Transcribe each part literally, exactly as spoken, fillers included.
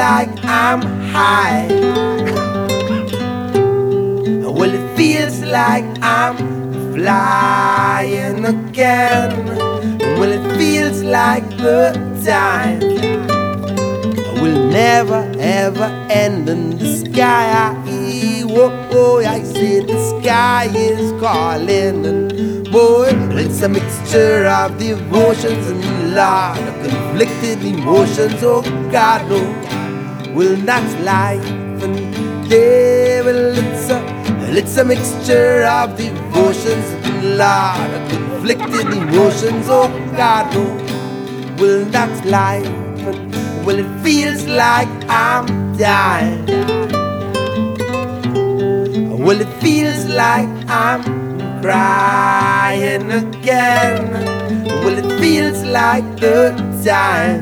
like I'm high. Well, it feels like I'm flying again. Well, it feels like the time will never ever end in the sky. Whoa, whoa, I say the sky is calling, and boy, it's a mixture of devotions and love, conflicted emotions. Oh God, no, will not life and devil. It's a, it's a mixture of devotions and love, conflicted emotions. Oh God, no, will not life and well, it feels like I'm dying. Well, it feels like I'm crying again. Well, it feels like the time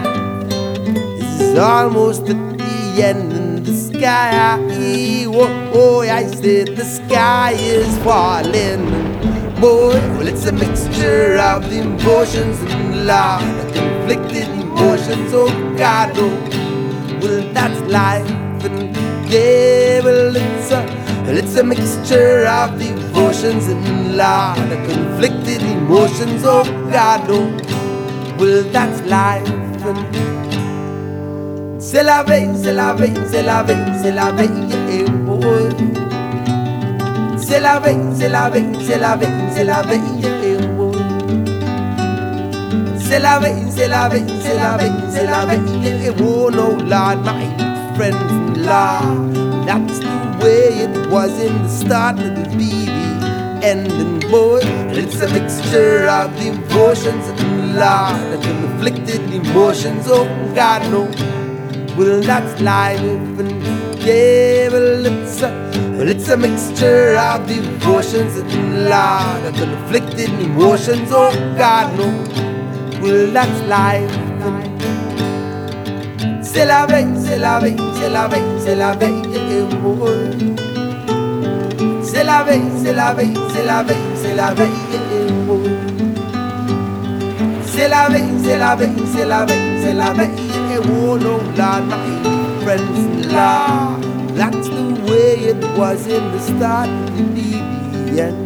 is almost at the end in the sky. Oh, oh, I said the sky is falling. Boy, well, it's a mixture of the emotions and love, conflicted emotions. Oh God, no, well, that's life and devil. It's a It's a mixture of devotions and love, conflicted emotions. Oh God, no, well, that's life. And c'est la vie, c'est la vie, c'est la vie, c'est la vie, yeah, boy. C'est la vie, c'est la vie, c'est la vie, c'est la vie, yeah, boy. C'est la vie, c'est la vie, c'est la vie, c'est la vie, yeah, oh no, Lord, my friends in love. That's the way it was in the start, it'll be the ending, boy. It's a mixture of devotions and love, and conflicted emotions. Oh God, no, well, that's life and devil. It's a, well, it's a mixture of devotions and love, and conflicted emotions. Oh God, no, well, that's life. C'est la vie, c'est la vie, c'est la vie, c'est la vie, yeah, boy. C'est la vie, c'est la vie, c'est la vie, c'est la vie, yeah, boy. C'est la vie, c'est la vie, c'est la vie, c'est la vie, yeah, oh no, Lord, my friends in love. That's the way it was in the start, in the end.